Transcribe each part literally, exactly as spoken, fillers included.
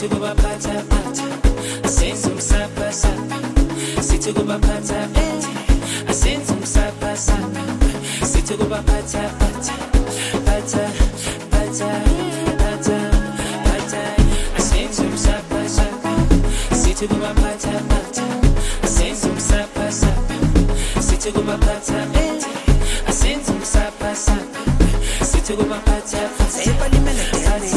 sithi kuba phatha phatha asenze umsapha sapha sithi kuba phatha phatha asenze umsapha sapha sithi kuba phatha phatha phatha phatha phatha phatha asenze umsapha sapha sithi kuba phatha phatha asenze umsapha sapha sithi kuba phatha phatha asenze umsapha sapha sithi kuba phatha phatha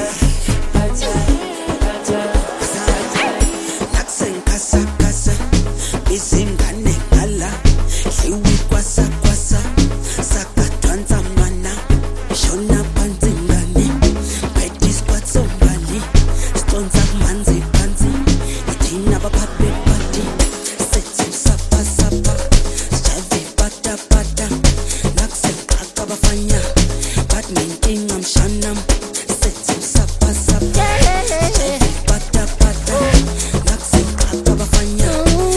izingane ngala hliwi kwasa kwasa sakadwanza mana shona phansi ngane phethi squad sombali stonza manzi phansi ithina baphathi party sethi sapa sapa javi pata pata nakuseqhaqa bafanya but nenkinga mshanam sethi sapa sapa javi pata pata nakuseqhaqa bafanya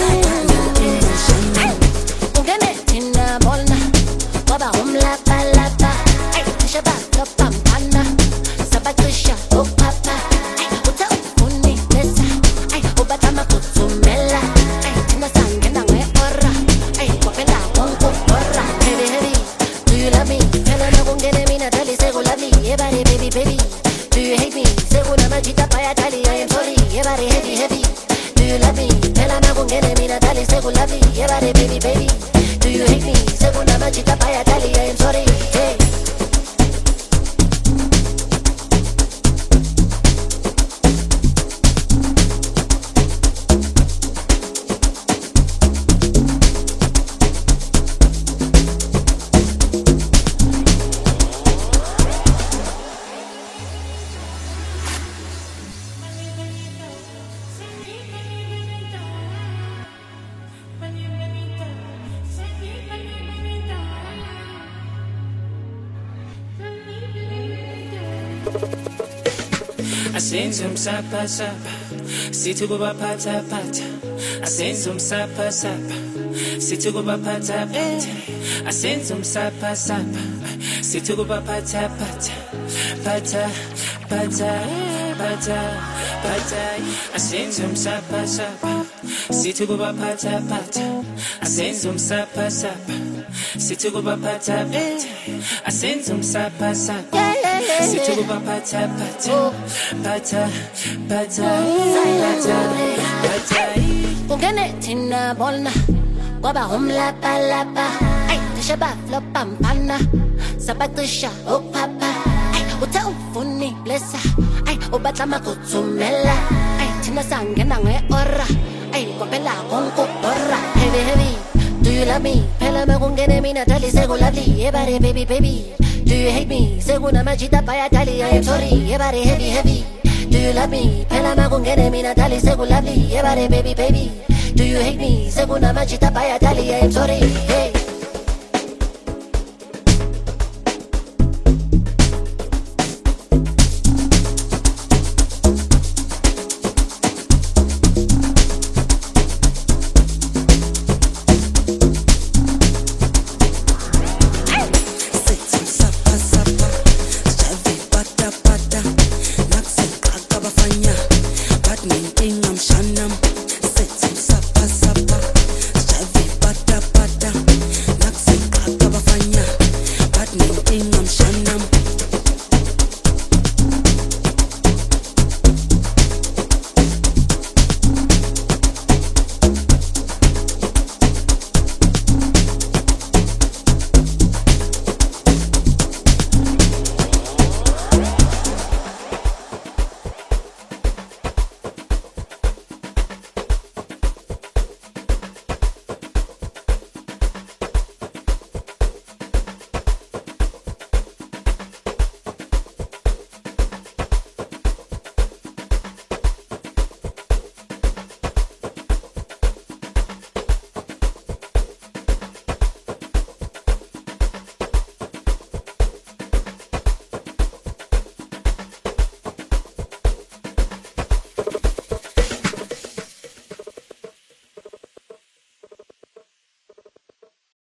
asenze umsapha sapha sithi kuba phatha phatha asenze umsapha sapha sithi kuba phatha phatha asenze umsapha sapha sithi kuba phatha phatha phatha phatha phatha phatha asenze umsapha sapha sithi kuba phatha phatha asenze umsapha sapha sithi kuba phatha phatha asenze umsapha sapha sithi kuba phatha phatha phatha phatha phatha phatha ungene thina bona kwaba umlapa lapa cishe baflopa mpana sabacisha uphapha uthe ufuni blessa ubatla makuthumela thina sangena nge-ora kwaphela konke ukubhora heavy heavy. Do you love me? Phela makungene mina dali sekulovely everybody baby baby. Do you hate me? Sekunamajita bayadali I am sorry everybody heavy heavy. Do you love me? Phela makungene mina dali sekulovely everybody baby baby. Do you hate me? Sekunamajita bayadali I am sorry hey.